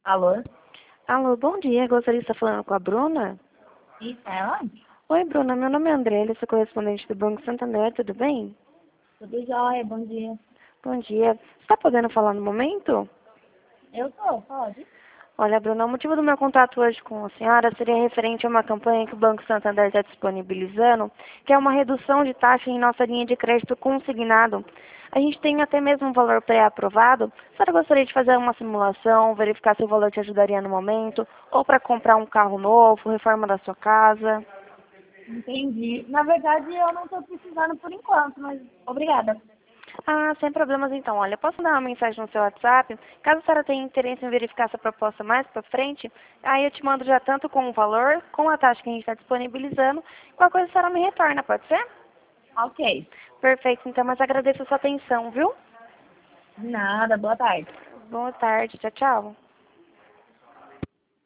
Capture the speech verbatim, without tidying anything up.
Alô? Alô, bom dia. Gostaria de estar falando com a Bruna? Isso, é ela? Oi, Bruna. Meu nome é André, sou correspondente do Banco Santander. Tudo bem? Tudo jóia, bom dia. Bom dia. Você está podendo falar no momento? Eu tô, pode? Olha, Bruna, o motivo do meu contato hoje com a senhora seria referente a uma campanha que o Banco Santander está disponibilizando, que é uma redução de taxa em nossa linha de crédito consignado. A gente tem até mesmo um valor pré-aprovado. A senhora gostaria de fazer uma simulação, verificar se o valor te ajudaria no momento, ou para comprar um carro novo, reforma da sua casa? Entendi. Na verdade, eu não tô precisando por enquanto, mas obrigada. Ah, sem problemas então. Olha, posso dar uma mensagem no seu WhatsApp? Caso a senhora tenha interesse em verificar essa proposta mais para frente, aí eu te mando já tanto com o valor, com a taxa que a gente está disponibilizando. Qualquer coisa a senhora me retorna, pode ser? Ok. Perfeito, então, mas agradeço a sua atenção, viu? De nada, boa tarde. Boa tarde, tchau, tchau.